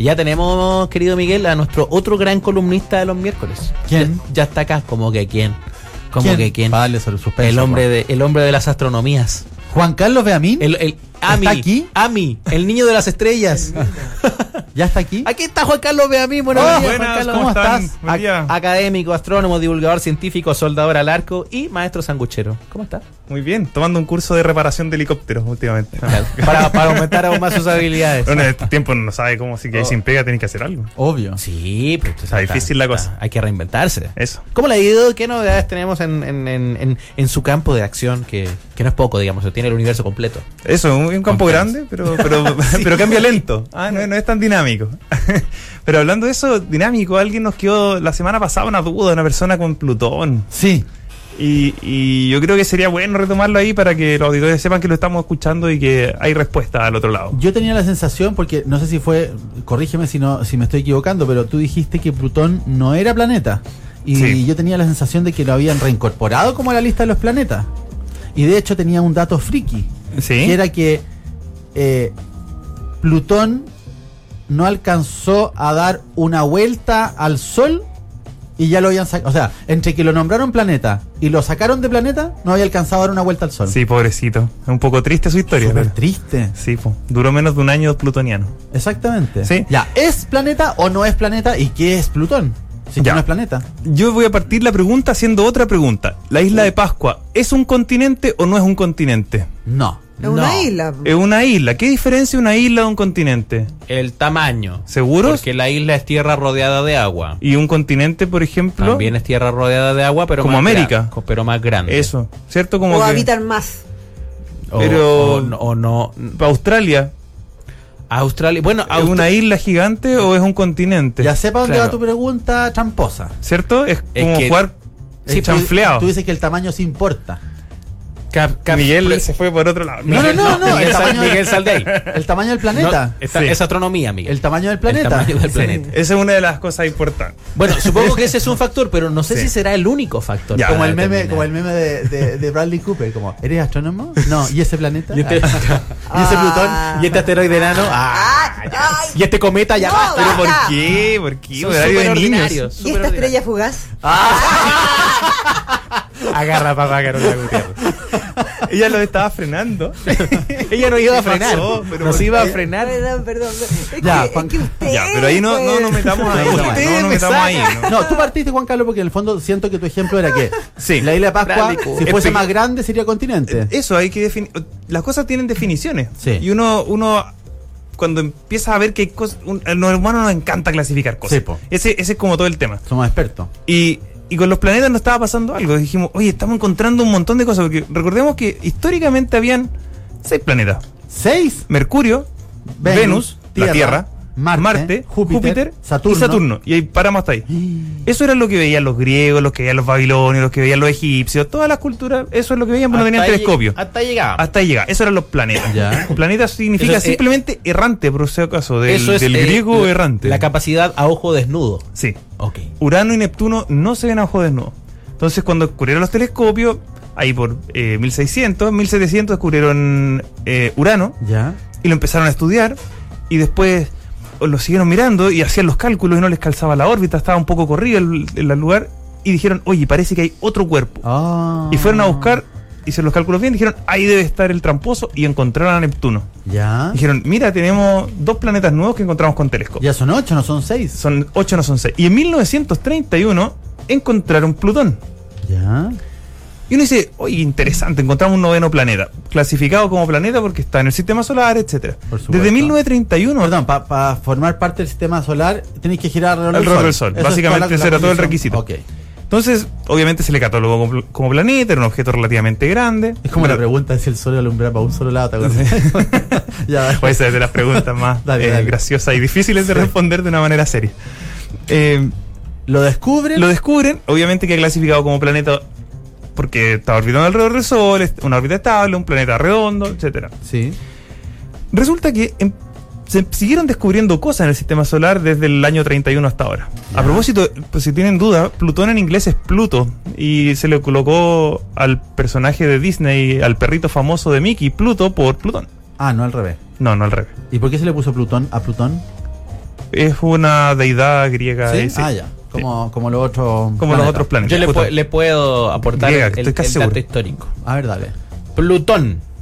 Y ya tenemos, querido Miguel, a nuestro otro gran columnista de los miércoles. ¿Quién? Ya está acá, como que quién. Vale, sobre el suspenso. El hombre de las astronomías. Juan Carlos Beamín. Ami, ¿Está aquí? Ami, el niño de las estrellas. ¿Ya está aquí? Aquí está Juan Carlos Beamín. Buenos días, Buenas, Juan Carlos. ¿cómo estás? Buen día. Académico, astrónomo, divulgador científico, soldador al arco y maestro sanguchero. ¿Cómo está? Muy bien, tomando un curso de reparación de helicópteros últimamente. Para aumentar aún más sus habilidades. Bueno, en este tiempo no sabe cómo, así que sin pega tenés que hacer algo. Obvio. Sí, pero Está difícil la cosa. Hay que reinventarse. Eso. ¿Cómo le ha ido? ¿Qué novedades tenemos en su campo de acción? Que no es poco, digamos, tiene el universo completo. Eso, un campo grande, pero cambia lento. No es tan dinámico. Pero hablando de eso, dinámico, alguien nos quedó la semana pasada una duda, una persona con Plutón. Sí. Y yo creo que sería bueno retomarlo ahí para que los auditores sepan que lo estamos escuchando y que hay respuesta al otro lado. Yo tenía la sensación, porque no sé si fue, corrígeme si me estoy equivocando, pero tú dijiste que Plutón no era planeta. Y Sí. yo tenía la sensación de que lo habían reincorporado como a la lista de los planetas. Y de hecho tenía un dato friki. Sí. Que era que Plutón no alcanzó a dar una vuelta al Sol y ya lo habían sacado. O sea, entre que lo nombraron planeta y lo sacaron de planeta, no había alcanzado a dar una vuelta al Sol. Sí, pobrecito. Es un poco triste su historia. Súper pero- triste. Sí, duró menos de un año plutoniano. Exactamente. Sí. Ya, ¿es planeta o no es planeta? ¿Y qué es Plutón? Si Ya. no es planeta. Yo voy a partir la pregunta haciendo otra pregunta. ¿La isla de Pascua es un continente o no es un continente? No. Es una isla. Es una isla. ¿Qué diferencia una isla de un continente? El tamaño. ¿Seguros? Porque la isla es tierra rodeada de agua. Y un continente, por ejemplo, También es tierra rodeada de agua, pero Como más América. pero más grande. eso, ¿cierto? Como O que habitan más. pero- o no. Australia, Australia. Bueno, ¿es una isla gigante o es un continente? Ya sepa dónde Claro. va tu pregunta tramposa. ¿Cierto? Es Es como que- jugar Sí, chanfleado. Tú dices que el tamaño sí importa. Miguel se fue por otro lado. No, Miguel, el tamaño- Miguel, sal de ahí. El tamaño del planeta. Sí. Sí. Es astronomía, Miguel. El tamaño del El planeta. tamaño del Sí, planeta. esa es una de las cosas importantes. Bueno, supongo que ese es un factor, pero no sé Sí. si será el único factor. Ya. Como para el meme, determinar. como el meme de Bradley Cooper, como, ¿eres astrónomo? No, ¿y ese planeta? Y este, ¿Y ese Plutón? y este asteroide enano. Y este cometa ya. No, ¿Pero por basta. qué? ¿Por qué? Son Horario de súper niños. ordinarios. ¿Y esta estrella fugaz? Agarra papá Carolina Gutiérrez. Ella lo estaba frenando. Ella no iba a ¿Qué frenar. pasó? Pero Nos ¿por iba a qué? frenar. Perdón. Es Ya, que, Juan- es que usted, Ya, pero ahí no pues, nos metamos ahí. No, No ustedes nos me metamos ahí. sacan. ¿no? No, tú partiste, Juan Carlos, porque en el fondo siento que tu ejemplo era que Sí. la isla de Pascua, Bradley Cooper. si fuese Es más grande, sería continente. Eso hay que definir. Las cosas tienen definiciones. Sí. Y uno cuando empieza a ver que hay cosas. A los humanos nos encanta clasificar cosas. Sí, po. Ese es como todo el tema. Somos expertos. Y con los planetas nos estaba pasando algo. Dijimos, oye, estamos encontrando un montón de cosas. Porque recordemos que históricamente habían 6 planetas: 6. Mercurio, Venus, la Tierra, Marte, Júpiter, Saturno. y Saturno. Y ahí paramos hasta ahí. Eso era lo que veían los griegos, los que veían los babilonios, los que veían los egipcios, todas las culturas. Eso es lo que veían, pero no tenían telescopio. Hasta llegaba. Hasta ahí llega. Eso eran los planetas. Ya. Planeta significa Eso es, simplemente errante, por si acaso, del Eso es griego errante. La capacidad a ojo desnudo. Sí. Ok. Urano y Neptuno no se ven a ojo desnudo. Entonces, cuando descubrieron los telescopios, ahí por 1600, 1700 descubrieron Urano Ya. y lo empezaron a estudiar. Y después lo siguieron mirando y hacían los cálculos y no les calzaba la órbita, estaba un poco corrido el lugar. Y dijeron, oye, parece que hay otro cuerpo. Ah. Y fueron a buscar, hicieron los cálculos bien, dijeron, ahí debe estar el tramposo, y encontraron a Neptuno. Ya. Dijeron, mira, tenemos 2 planetas nuevos que encontramos con telescopio. Ya son 8, no son 6. Son 8, no son 6. Y en 1931 encontraron Plutón. Ya. Y uno dice, oye, interesante, encontramos un 9º planeta, clasificado como planeta porque está en el sistema solar, etcétera. Por supuesto. Desde 1931 Perdón, para formar parte del sistema solar tenéis que girar alrededor del Sol. Eso es Básicamente toda ese era todo el condición. requisito. Ok. Entonces, obviamente se le catalogó como planeta, era un objeto relativamente grande. Es como Pero- la pregunta de si el sol alumbra para un solo lado, ¿te acuerdas? Ya. Puede ser de las preguntas más Dale. graciosas y difíciles de responder de una manera seria. Lo descubren. Lo descubren, obviamente que ha clasificado como planeta porque está orbitando alrededor del Sol, es una órbita estable, un planeta redondo, etcétera. Sí. Resulta que se siguieron descubriendo cosas en el sistema solar desde el año 31 hasta ahora. Ya. A propósito, pues si tienen duda, Plutón en inglés es Pluto y se le colocó al personaje de Disney, al perrito famoso de Mickey, Pluto por Plutón. Ah, no al revés. No al revés. ¿Y por qué se le puso Plutón a Plutón? Es una deidad griega. ¿Sí? Sí. Ah, ya. Como los otros. Como los otros planetas. Yo Justo. le puedo aportar Griega, el estoy casi dato seguro. histórico. A ver, dale. Plutón,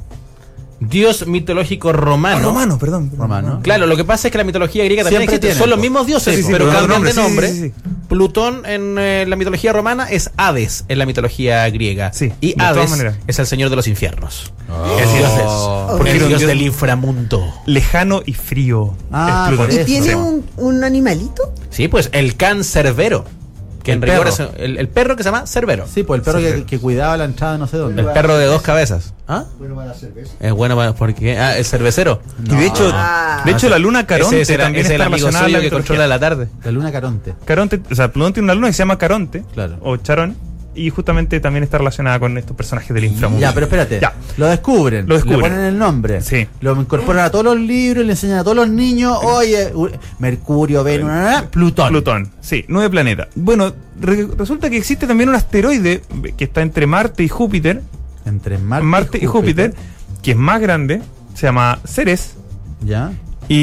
dios mitológico romano. Romano, perdón. Romano. Claro, lo que pasa es que la mitología griega también Siempre existe. tienen, Son los po. mismos dioses, Sí, sí, pero pero cambian de sí, nombre. sí, sí. Plutón en la mitología romana es Hades en la mitología griega. Sí, y de todas Hades maneras. es el señor de los infiernos. Oh. El dios, Porque el era un dios dios- del inframundo. Lejano y frío. Ah, es Plutón. por ¿Y eso. tiene Sí. un animalito? Sí, pues el can Cerbero. Que en El rigor perro. es el perro que se llama Cerbero. Sí, pues el perro que cuidaba la entrada no sé dónde. El perro de dos cabezas. ¿Ah? Bueno para la cerveza. Es bueno porque el cervecero. Y de hecho, Ah. la luna Caronte ese también es el está amigo relacionada a suyo la que mitología. controla la tarde. La luna Caronte. Caronte, o sea, Plutón tiene una luna que se llama Caronte, Claro. o Charón, y justamente también está relacionada con estos personajes del inframundo. Ya, pero espérate. Ya. Lo descubren. Lo descubren. Le ponen el nombre. Sí. Lo incorporan a todos los libros, le enseñan a todos los niños. Oye, Mercurio, Venus, Plutón. Plutón, sí, 9 planetas. Bueno, resulta que existe también un asteroide que está entre Marte y Júpiter, Entre Marte y Júpiter, que es más grande, se llama Ceres, Ya.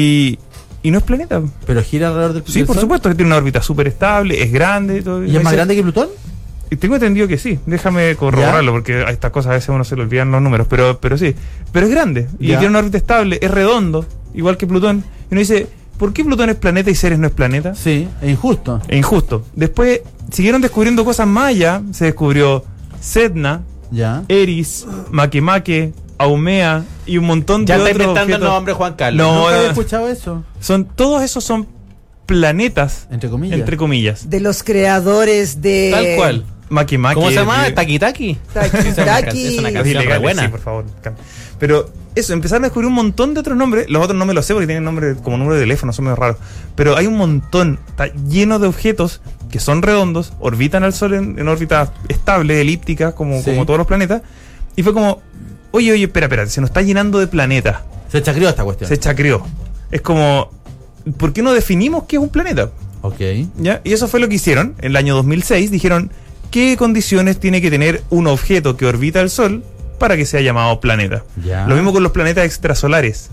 y no es planeta. Pero gira alrededor del Sí, por Sol. supuesto que tiene una órbita súper estable, es grande. Todo, ¿Y es más grande que Plutón? Y tengo entendido que sí, déjame corroborarlo, porque a estas cosas a veces uno se le olvidan los números, pero sí. Pero es grande, y Ya. tiene una órbita estable, es redondo, igual que Plutón. Y uno dice, ¿por qué Plutón es planeta y Ceres no es planeta? Sí, es injusto. Es injusto. Después siguieron descubriendo cosas más allá. Se descubrió Sedna, Ya. Eris, Makemake, Haumea y un montón Ya de está otros inventando el objetos. nombre, Juan Carlos. No, Nunca había escuchado eso. Todos esos son planetas, Entre comillas. entre comillas. De los creadores de. Tal cual. Makemake. ¿Cómo se llama? de- ¿Taki Taki? Taki Es una Taki. canción Es ilegal, re buena. sí, por favor. Pero eso, empezaron a descubrir un montón de otros nombres. Los otros no me los sé porque tienen nombre como número de teléfono, son medio raros. Pero hay un montón, está lleno de objetos que son redondos, orbitan al Sol en órbita estable, elíptica, como Sí. todos los planetas. Y fue como, oye, espera, se nos está llenando de planetas. Se chacrió esta cuestión. Se chacreó. Es como, ¿por qué no definimos qué es un planeta? Ok. ¿Ya? Y eso fue lo que hicieron en el año 2006. Dijeron, ¿qué condiciones tiene que tener un objeto que orbita el Sol para que sea llamado planeta? Ya. Lo mismo con los planetas extrasolares.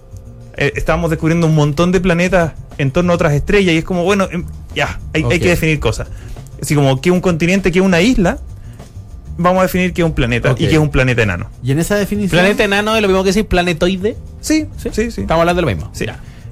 Estábamos descubriendo un montón de planetas en torno a otras estrellas y es como, bueno, hay Ok. que definir cosas. Así como que un continente, que una isla, vamos a definir que es un planeta Ok. y que es un planeta enano. Y en esa definición. Planeta enano es lo mismo que decir planetoide. Sí. Estamos hablando de lo mismo. Sí.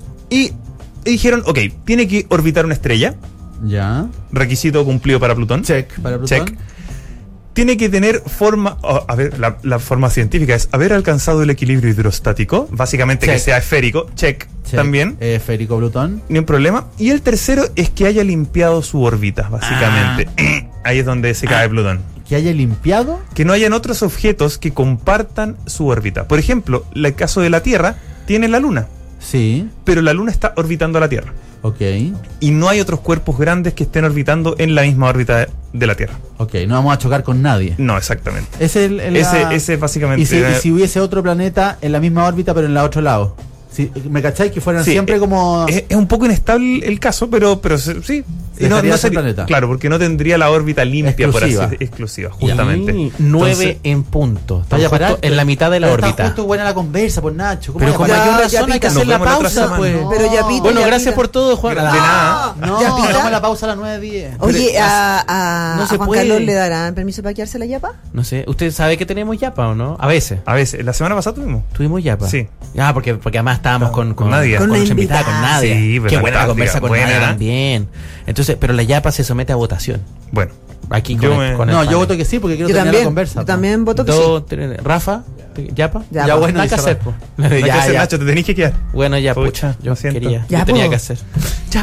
Y dijeron, ok, tiene que orbitar una estrella, Ya. requisito cumplido para Plutón. Check. Para Plutón. Check. Tiene que tener forma, a ver, la forma científica es haber alcanzado el equilibrio hidrostático, básicamente que Check. sea esférico, check, Check. también, Esférico Plutón. ni un problema. Y el tercero es que haya limpiado su órbita, básicamente. Ahí es donde se cae Plutón. Que haya limpiado. Que no hayan otros objetos que compartan su órbita. Por ejemplo, el caso de la Tierra tiene la Luna, Sí. pero la Luna está orbitando a la Tierra. Ok. Y no hay otros cuerpos grandes que estén orbitando en la misma órbita de la Tierra. Ok. No vamos a chocar con nadie. No, exactamente. Ese es Ese básicamente. y si hubiese otro planeta en la misma órbita, pero en la otro lado. Si, ¿me cacháis? Que fueran Sí, siempre como. Es un poco inestable el caso, pero sí. Y Dejaría de ser planeta. Claro, porque no tendría la órbita limpia, por así Exclusiva. decirlo. Exclusiva, justamente. Y 9 Entonces, en punto. Vaya Estamos para justo en la mitad de la Pero está órbita. justo buena la conversa, pues Nacho. ¿Cómo Pero vaya con para mayor allá? razón hay que Nos hacer la vemos la otra pausa, semana. pues. No. Pero ya pito, Bueno, ya gracias pita. por todo, Juan. De nada. No, ¿Ya pita? hagamos la pausa a las 9:10. Oye, Pero- a no se Juan puede. Carlos le darán permiso para quedarse la yapa. No sé, ¿usted sabe que tenemos yapa o no? A veces. A veces, la semana pasada tuvimos. ¿Tuvimos yapa? Sí. Ah, porque además estábamos con Nadia. con Con nuestra una invitada, con invitada. Nadia. Sí, pues Qué buena la fantástica, conversa con buena. Nadia también. Entonces, pero la yapa se somete a votación. Bueno, Aquí Yo con, me- con el No, yo panel. voto que sí, porque quiero Yo terminar también. la conversa. Yo pues. también voto que Dos, sí. tres, Rafa, ¿yapa? Ya, Ya, pues. bueno, Nada que dice hacer, Rafa. po. nada que hacer, Ya. Nacho, te tenés que quedar. Bueno, ya, Pucha, pucha, yo lo siento. quería. Ya, yo tenía po. que hacer. Ya.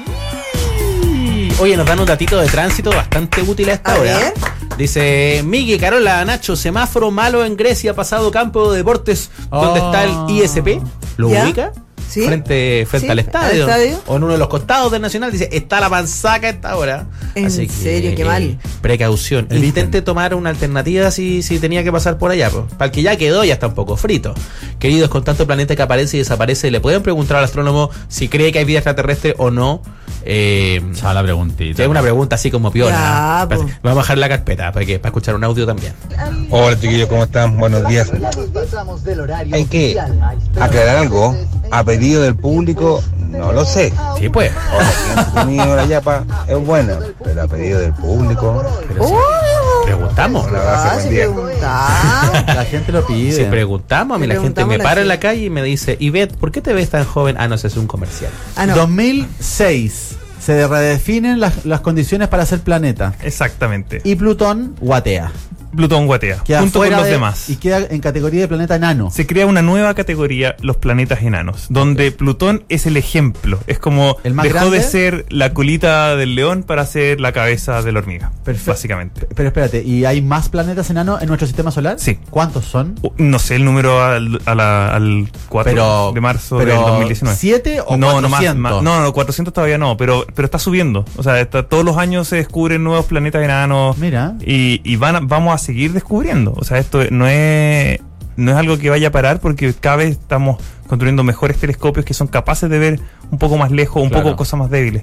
Oye, nos dan un datito de tránsito bastante útil a esta A hora. ver. Dice Miguel, Carola, Nacho, semáforo malo en Grecia, pasado campo de deportes, donde está el ISP. ¿Lo ¿Ya? ubica? Sí. Frente Sí, al estadio. al estadio. O en uno de los costados del Nacional. Dice, está la panzaca a esta hora. ¿En serio? Qué mal. Precaución. Eviten. Intente tomar una alternativa si tenía que pasar por allá. Para el que ya quedó, ya está un poco frito. Queridos, con tanto planeta que aparece y desaparece, ¿le pueden preguntar al astrónomo si cree que hay vida extraterrestre o no? Chao la preguntita. Es una pregunta así como piola. Ya, po. Vamos a bajar la carpeta para escuchar un audio también. Hola chiquillos, ¿cómo están? Buenos días. Hay que aclarar algo. A pedido del público, No lo sé. Sí, pues. Ahora, quien ha comido la yapa es buena, pero a pedido del público. Pero si preguntamos. Un abrazo, buen si día. preguntamos. La gente lo pide. Si preguntamos, a mí Le la gente preguntamos me a la para en la gente. calle y me dice, Ivette, ¿por qué te ves tan joven? Ah, no sé, es un comercial. Ah, no. 2006 se redefinen las condiciones para ser planeta. Exactamente. Y Plutón guatea. Plutón guatea, Queda junto con fuera los de- demás. Y queda en categoría de planeta enano. Se crea una nueva categoría, los planetas enanos, donde Plutón es el ejemplo. Es como ¿El más dejó grande? de ser la colita del león para ser la cabeza de la hormiga. Perfecto. Básicamente. Pero espérate, ¿y hay más planetas enanos en nuestro sistema solar? Sí. ¿Cuántos son? No sé el número al 4 de marzo del 2019. ¿7 o No, 400? no, 400 todavía no, pero está subiendo. O sea, todos los años se descubren nuevos planetas enanos. Mira. Y vamos a seguir descubriendo. O sea, esto no es algo que vaya a parar porque cada vez estamos construyendo mejores telescopios que son capaces de ver un poco más lejos, un Claro. poco cosas más débiles.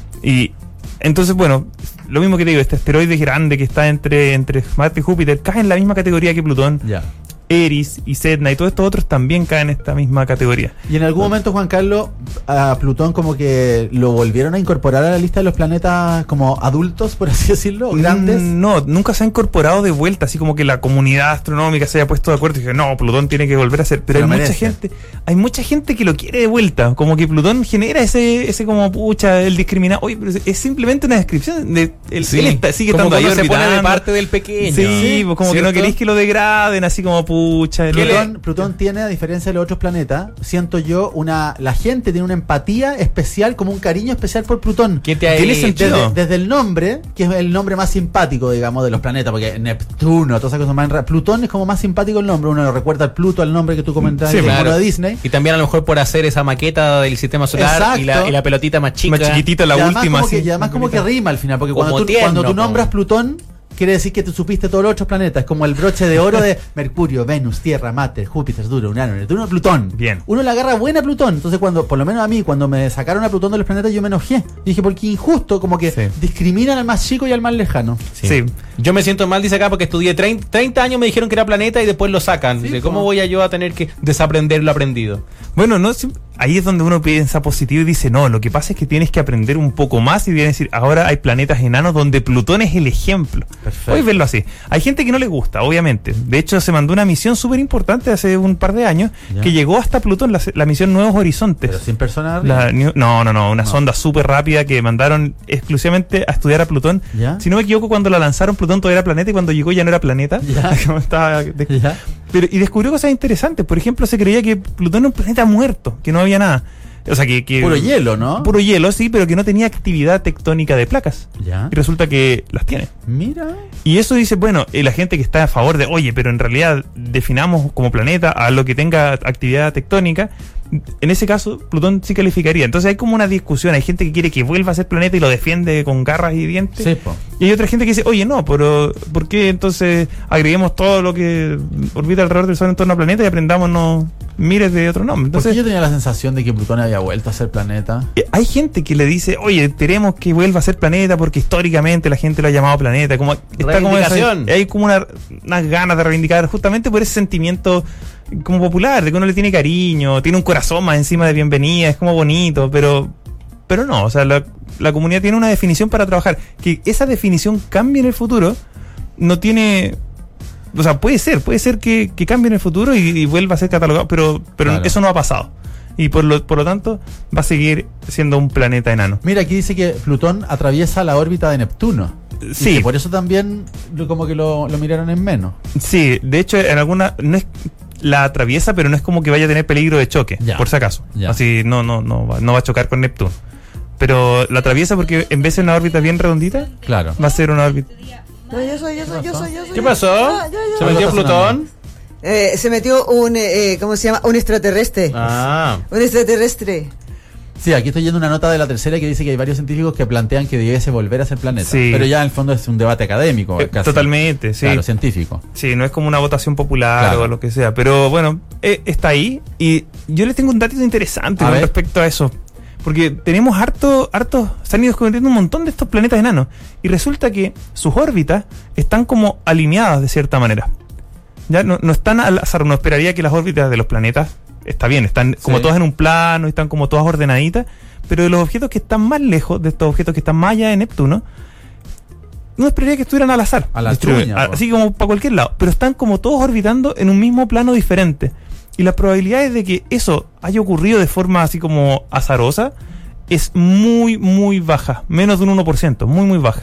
Y entonces, bueno, lo mismo que te digo, este asteroide grande que está entre Marte y Júpiter cae en la misma categoría que Plutón. Ya. Eris y Sedna y todos estos otros también caen en esta misma categoría. Y en algún momento, Juan Carlos, a Plutón como que lo volvieron a incorporar a la lista de los planetas como adultos, por así decirlo, o grandes. No, nunca se ha incorporado de vuelta, así como que la comunidad astronómica se haya puesto de acuerdo y dije, no, Plutón tiene que volver a ser. Pero Se lo hay mucha gente que lo quiere de vuelta, como que Plutón genera ese como pucha, el discriminado. Oye, pero es simplemente una descripción de él sigue como estando ahí cuando se pone de orbitando. parte del pequeño. Sí, pues como que no ¿cierto? queréis que lo degraden, así como pucha. Plutón tiene, a diferencia de los otros planetas, siento yo, la gente tiene una empatía especial, como un cariño especial por Plutón. ¿Qué te ha Tiene hecho? sentido. Desde el nombre, que es el nombre más simpático, digamos, de los planetas, porque Neptuno, todas esas cosas más Plutón es como más simpático el nombre, uno lo recuerda al Pluto, al nombre que tú comentabas, Sí, el claro. mono de Disney. Y también a lo mejor por hacer esa maqueta del sistema solar Exacto. y la pelotita más chica. Más chiquitita, la y además última. como que, así, y además como que rima al final, porque Como cuando tierno, tú po. nombras Plutón, quiere decir que tú supiste todos los otros planetas, como el broche de oro de Mercurio, Venus, Tierra, Marte, Júpiter, Urano, Neptuno, Plutón. Bien. Uno le agarra buena a Plutón. Entonces, por lo menos a mí, cuando me sacaron a Plutón de los planetas, yo me enojé. Y dije, porque injusto, como que Sí. discriminan al más chico y al más lejano. Sí. Yo me siento mal, dice acá, porque estudié 30 años, me dijeron que era planeta y después lo sacan. Sí, Dice, po. ¿cómo voy yo a tener que desaprender lo aprendido? Bueno, no, ahí es donde uno piensa positivo y dice, no, lo que pasa es que tienes que aprender un poco más y decir, ahora hay planetas enanos donde Plutón es el ejemplo. Perfecto. Puedes verlo así. Hay gente que no le gusta, obviamente. De hecho, se mandó una misión súper importante hace un par de años Ya. que llegó hasta Plutón, la misión Nuevos Horizontes. Pero sin personas arriba. Una sonda súper rápida que mandaron exclusivamente a estudiar a Plutón. ¿Ya? Si no me equivoco, cuando la lanzaron, Plutón todavía era planeta y cuando llegó ya no era planeta. Ya. Como estaba ¿Ya? y descubrió cosas interesantes. Por ejemplo, se creía que Plutón era un planeta muerto, que no había nada. O sea, que Puro hielo, ¿no? Puro hielo, sí, pero que no tenía actividad tectónica de placas. Ya. Y resulta que las tiene. Mira. Y eso dice, bueno, la gente que está a favor de, oye, pero en realidad definamos como planeta a lo que tenga actividad tectónica, en ese caso Plutón sí calificaría. Entonces hay como una discusión, hay gente que quiere que vuelva a ser planeta y lo defiende con garras y dientes. Sí, po. Y hay otra gente que dice, oye, no, pero ¿por qué entonces agreguemos todo lo que orbita alrededor del Sol en torno al planeta y aprendámonos miles de otros nombres? Porque Entonces, yo tenía la sensación de que Plutón había vuelto a ser planeta. hay gente que le dice, oye, queremos que vuelva a ser planeta porque históricamente la gente lo ha llamado planeta. Como, está como Reivindicación. hay como unas ganas de reivindicar justamente por ese sentimiento como popular, de que uno le tiene cariño, tiene un corazón más encima de bienvenida, es como bonito, pero no, o sea, la comunidad tiene una definición para trabajar. Que esa definición cambie en el futuro, no tiene... O sea, puede ser que cambie en el futuro y vuelva a ser catalogado, pero Claro. eso no ha pasado. Y por lo tanto, va a seguir siendo un planeta enano. Mira, aquí dice que Plutón atraviesa la órbita de Neptuno. Y Sí. que por eso también como que lo miraron en menos. Sí, de hecho, en alguna... No es, la atraviesa, pero no es como que vaya a tener peligro de choque, Ya. por si acaso. Ya. Así no va a chocar con Neptuno. Pero la atraviesa porque en vez de una órbita bien redondita, Claro. va a ser una órbita... No, yo soy. ¿Qué pasó? ¿Se Algo metió está Plutón? Se metió un, ¿cómo se llama? Un extraterrestre. Ah. Un extraterrestre. Sí, aquí estoy yendo una nota de la tercera que dice que hay varios científicos que plantean que debiese volver a ser planeta. Sí. Pero ya en el fondo es un debate académico. Casi. Totalmente, sí. Claro, científico. Sí, no es como una votación popular Claro. o lo que sea. Pero bueno, está ahí. Y yo les tengo un dato interesante A con ver. respecto a eso. Porque tenemos se han ido descubriendo un montón de estos planetas enanos. Y resulta que sus órbitas están como alineadas de cierta manera. Ya no están al azar. Uno esperaría que las órbitas de los planetas está bien, están como Sí. todas en un plano, están como todas ordenaditas, pero de los objetos que están más lejos, de estos objetos que están más allá de Neptuno, no esperaría que estuvieran al azar. A la distribuidos, chuña, po. así como para cualquier lado, pero están como todos orbitando en un mismo plano diferente. Y las probabilidades de que eso haya ocurrido de forma así como azarosa es muy, muy baja, menos de un 1%, muy, muy baja.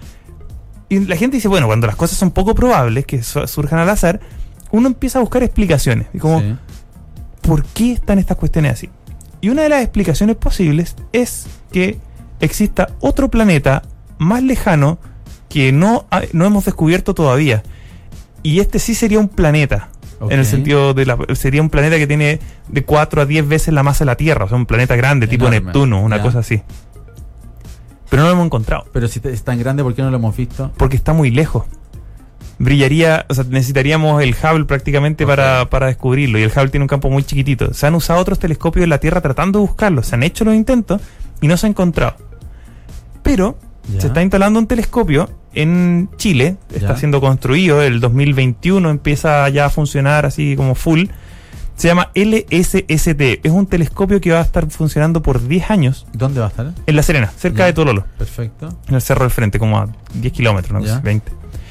Y la gente dice, bueno, cuando las cosas son poco probables, que surjan al azar, uno empieza a buscar explicaciones. Y como, Sí. ¿por qué están estas cuestiones así? Y una de las explicaciones posibles es que exista otro planeta más lejano que no hemos descubierto todavía. Y este sí sería un planeta. Ok. En el sentido sería un planeta que tiene de 4 a 10 veces la masa de la Tierra. O sea, un planeta grande, tipo Enorme. Neptuno, una Ya. cosa así. Pero no lo hemos encontrado. Pero si es tan grande, ¿por qué no lo hemos visto? Porque está muy lejos. Brillaría, o sea, necesitaríamos el Hubble prácticamente Ok. para descubrirlo. Y el Hubble tiene un campo muy chiquitito. Se han usado otros telescopios en la Tierra tratando de buscarlo. Se han hecho los intentos y no se ha encontrado. Pero Ya. se está instalando un telescopio en Chile. Está Ya. siendo construido. El 2021 empieza ya a funcionar así como full. Se llama LSST. Es un telescopio que va a estar funcionando por 10 años ¿Dónde va a estar? en La Serena, cerca Ya. de Tololo. Perfecto. En el Cerro del Frente, como a 10 kilómetros, ¿no? Ya. 20.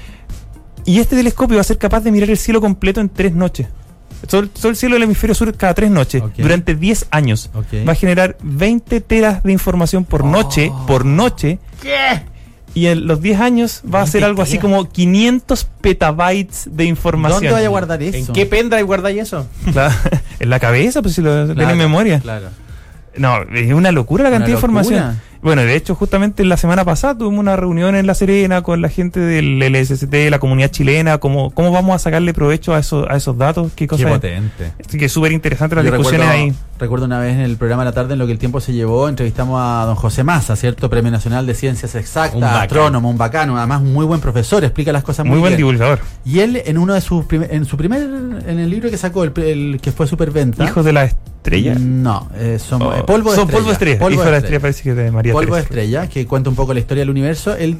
Y este telescopio va a ser capaz de mirar el cielo completo en 3 noches. Todo el cielo del hemisferio sur cada 3 noches, Ok. durante 10 años. Ok. Va a generar 20 teras de información por noche, ¿Qué? y en los 10 años va a ser 20 algo así teras. como 500 petabytes de información. ¿Dónde vaya a guardar eso? ¿En qué pendrive guardáis eso? Claro, en la cabeza, pues si lo tiene en memoria. Claro. No, es una locura la Una cantidad de información. locura. Bueno, de hecho, justamente la semana pasada tuvimos una reunión en La Serena con la gente del LSST, la comunidad chilena, cómo vamos a sacarle provecho a esos datos, qué Qué cosas. potente. Así que es súper interesante las Yo discusiones ahí. recuerdo una vez en el programa de la tarde, en lo que el tiempo se llevó, entrevistamos a don José Massa, ¿cierto? Premio Nacional de Ciencias Un Exactas, bacán. astrónomo, un bacano, además un muy buen profesor, explica las cosas muy, Muy buen bien. divulgador. Y él en uno de sus en el libro que sacó, el que fue superventa. Hijos de la estrella. No, son Oh, Polvo de son Estrella. Polvo de Estrella. Polvo Hijo de de la Estrella. estrella parece que es de María Polvo de Teresa. Estrella, que cuenta un poco la historia del universo. Él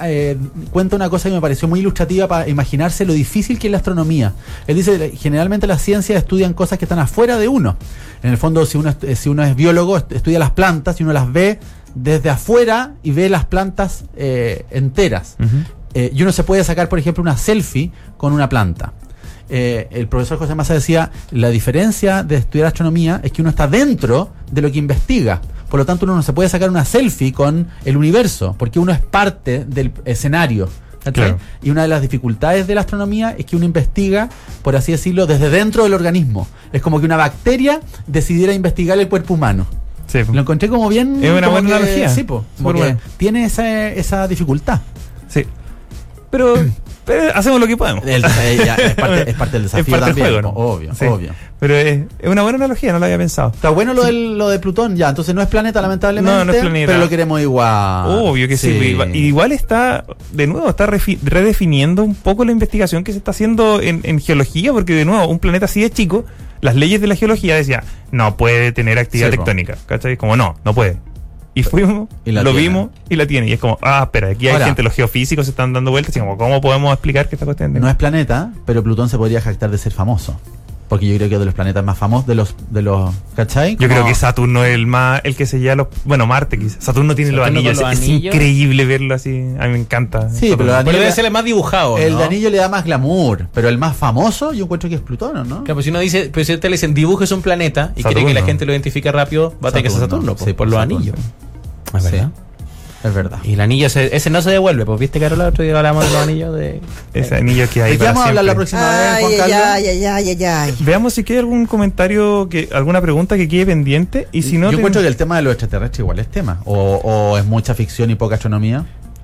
cuenta una cosa que me pareció muy ilustrativa para imaginarse lo difícil que es la astronomía. Él dice, generalmente las ciencias estudian cosas que están afuera de uno. En el fondo, si uno es biólogo, estudia las plantas y uno las ve desde afuera y ve las plantas enteras. Ujú. Y uno se puede sacar, por ejemplo, una selfie con una planta. El profesor José Massa decía, la diferencia de estudiar astronomía es que uno está dentro de lo que investiga. Por lo tanto, uno no se puede sacar una selfie con el universo, porque uno es parte del escenario. ¿cachai? Claro. Y una de las dificultades de la astronomía es que uno investiga, por así decirlo, desde dentro del organismo. Es como que una bacteria decidiera investigar el cuerpo humano. Sí. Lo encontré como bien... Es una como buena que- analogía. Sí, po, como Súper que buena. tiene esa dificultad. Sí. Pero hacemos lo que podemos. Es parte del desafío parte del también, juego, ¿no? obvio, Sí. obvio. Pero es una buena analogía, no lo había pensado. Está bueno lo de Plutón, ya, entonces no es planeta lamentablemente, No, no es planeta. pero lo queremos igual. Obvio que sí. Igual está, de nuevo, está redefiniendo un poco la investigación que se está haciendo en geología, porque de nuevo, un planeta así de chico, las leyes de la geología decían, no puede tener actividad Sí, po. tectónica, ¿cachai? Como no puede. Y fuimos, Y la lo tiene. vimos y la tiene. Y es como, espera, aquí hay Ahora, gente, los geofísicos se están dando vueltas, y como, ¿cómo podemos explicar que esta cuestión No es planeta, pero Plutón se podría jactar de ser famoso. Porque yo creo que es de los planetas más famosos de los ¿cachai? Yo Como- creo que Saturno es el que se lleva los... Bueno, Marte quizás. Saturno tiene los Saturno anillos. con los Es anillos. increíble verlo así. A mí me encanta. Sí, Saturno. pero la- Pero debe ser el más dibujado, el ¿no? de anillo le da más glamour, pero el más famoso yo encuentro que es Plutón, ¿no? Claro, pues si uno dice, pero si te le dicen dibujes un planeta y quiere que la Saturno. gente lo identifique rápido, va a tener que ser Saturno, sí, por los Saturno. anillos. Sí, ¿Verdad? es verdad. Y el anillo ese no se devuelve, pues viste que ahora el otro día hablamos de los anillos de... Ese anillo que hay ¿De qué para vamos a hablar la siempre. próxima vez, Ay, Juan ay, Carlos? ay. Veamos si queda algún comentario, alguna pregunta que quede pendiente. Y si no, yo encuentro que el tema de los extraterrestres igual es tema. O es mucha ficción y poca astronomía.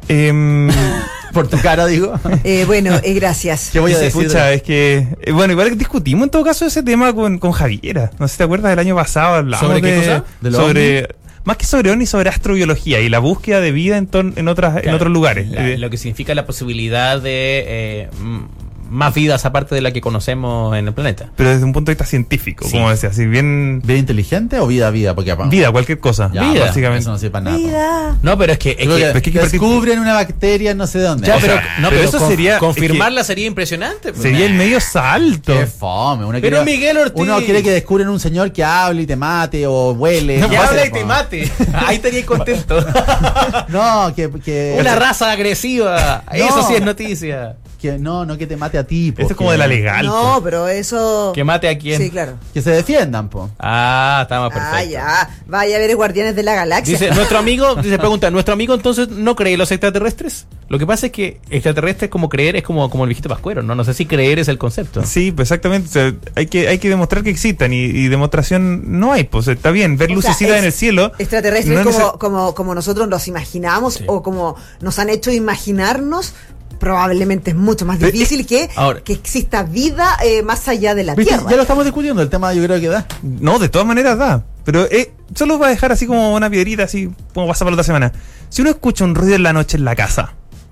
Por tu cara, digo. Bueno, gracias. ¿Qué voy a decir? Pucha, es que... bueno, igual discutimos en todo caso ese tema con Javiera. No sé si te acuerdas del año pasado. Hablamos ¿Sobre qué de, cosa? ¿De los sobre... Más que sobre ovnis, sobre astrobiología y la búsqueda de vida en otros lugares. Lo que significa la posibilidad de más vidas aparte de la que conocemos en el planeta. Pero desde un punto de vista científico, Sí. como decía, así bien... ¿Vida inteligente o vida? Porque Vida, cualquier cosa. Ya, Vida. Básicamente. Eso no sirve para nada. po. Vida. No, pero es que... Creo que es que descubren una bacteria en no sé dónde. Ya, O pero, sea, no, pero pero eso sería- confirmarla sería impresionante. pues. Sería el medio salto. Qué fome. Uno Pero quiere- Miguel Ortiz. Uno quiere que descubren un señor que hable y te mate o huele. Que No, habla sé, y te po. mate. Ahí estaría contento. No, que Una raza agresiva. Eso sí es noticia. que no que te mate a ti. po, Esto es como que- de la legal. No, pero eso. Que mate a quién. Sí, claro. Que se defiendan, po. Ah, está más perfecto. Ah, ya. Vaya a ver Guardianes de la Galaxia. Dice, nuestro amigo entonces no cree en los extraterrestres. Lo que pasa es que extraterrestres como creer es como el viejito pascuero, ¿no? No sé si creer es el concepto. Sí, pues exactamente. O sea, hay que demostrar que existan y demostración no hay. Pues está bien, ver O sea, lucecitas en el cielo. Extraterrestres no es como nosotros los imaginamos Sí. o como nos han hecho imaginarnos, probablemente es mucho más Pero, difícil que ahora- exista vida más allá de la ¿Viste? Tierra. Ya lo estamos discutiendo, el tema yo creo que da. No, de todas maneras da. Pero solo va a dejar así como una piedrita, así como pasa para la otra semana. Si uno escucha un ruido en la noche en la casa,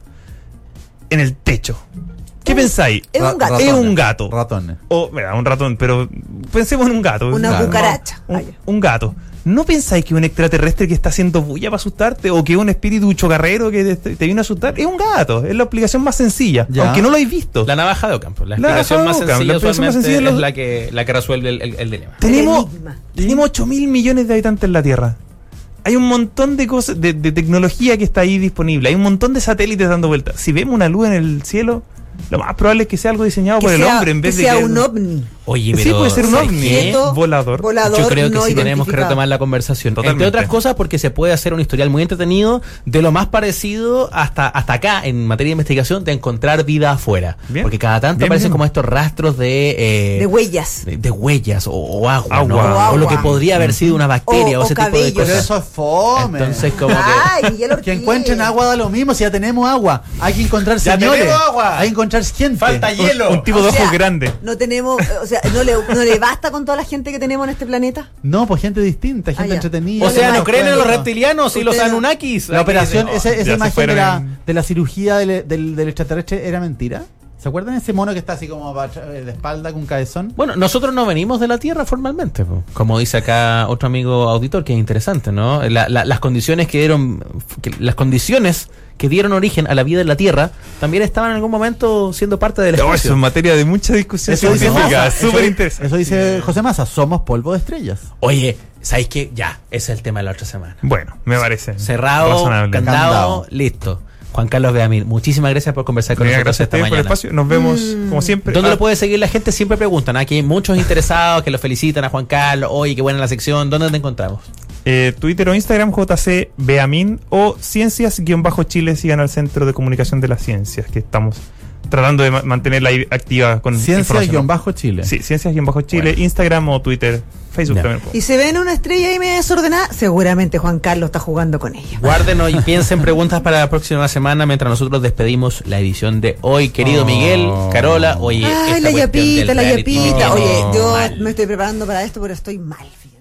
en el techo, ¿qué pensáis? Es un gato. Es un gato. Ratones. O, mira, un ratón, pero pensemos en un gato. Una Claro. cucaracha. Un, Vaya. un gato. ¿No pensáis que un extraterrestre que está haciendo bulla para asustarte o que un espíritu chocarrero que te vino a asustar? Es un gato. Es la explicación más sencilla. Ya. Aunque no lo hayáis visto. La navaja de Ocampo. La La explicación navaja más de Ocampo, sencilla la explicación más usualmente sencilla es es la que resuelve el dilema. Tenemos, enigma. tenemos 8.000 millones de habitantes en la Tierra. Hay un montón de cosas, de tecnología que está ahí disponible. Hay un montón de satélites dando vueltas. Si vemos una luz en el cielo, lo más probable es que sea algo diseñado por el hombre en vez que de sea que un ovni. Oye, Sí, puede ser un ¿sabes ovni, qué? volador. Yo creo que no sí tenemos que identificado. retomar la conversación. Totalmente. Entre otras cosas porque se puede hacer un historial muy entretenido de lo más parecido hasta acá en materia de investigación de encontrar vida afuera. Bien. Porque cada tanto Bien, aparecen bien. como estos rastros De huellas. de huellas o agua, Agua. ¿no? O O lo que agua. podría haber sido una bacteria o, O ese tipo de cabellos. Pero cosas. eso es fome. Entonces como que... Ay, Miguel Ortiz. Que encuentren agua da lo mismo, si ya tenemos agua. Hay que encontrar Ya señores. tenemos agua. Hay que encontrar gente. Falta hielo. Un tipo O de ojos sea, grande. No tenemos, o sea, no le basta con toda la gente que tenemos en este planeta. No, pues gente distinta, gente ya. entretenida. O sea, Vale, ¿no creen en los No. reptilianos y los Ustedes no. Anunnakis? La operación, Aquí esa ya se imagen fueron en- de la cirugía del extraterrestre era mentira. ¿Se acuerdan de ese mono que está así como de espalda con un cabezón? Bueno, nosotros no venimos de la Tierra formalmente, po. Como dice acá otro amigo auditor, que es interesante, ¿no? Las condiciones las condiciones que dieron origen a la vida en la Tierra también estaban en algún momento siendo parte del Oh, eso espacio. es materia de mucha discusión Eso dice científica. Massa, Súper eso- interesante. Eso dice José Massa, somos polvo de estrellas. Oye, ¿sabéis qué? Ya, ese es el tema de la otra semana. Bueno, me parece. Cerrado, razonable. candado, Candado. listo. Juan Carlos Beamil, muchísimas gracias por conversar con Mira, nosotros gracias a esta ustedes por el mañana. espacio. Nos vemos, como siempre. ¿Dónde Ah, lo puede seguir la gente? Siempre preguntan. Aquí hay muchos interesados que lo felicitan a Juan Carlos. Oye, qué buena la sección. ¿Dónde te encontramos? Twitter o Instagram, JC Beamin o Ciencias-Chile. Sigan al Centro de Comunicación de las Ciencias, que estamos tratando de mantenerla ahí activa con información. Ciencia-Chile. Sí, Ciencias-Chile, Bueno. Instagram o Twitter, Facebook Ya. también. Y se ven una estrella ahí medio desordenada, seguramente Juan Carlos está jugando con ella. Guárdenos y piensen preguntas para la próxima semana mientras nosotros despedimos la edición de hoy. Querido Miguel, Carola, oye, Ay, esta la cuestión del yapita, la reality yapita. me Oye, tiene yo mal. me estoy preparando para esto, pero estoy mal. Fíjate.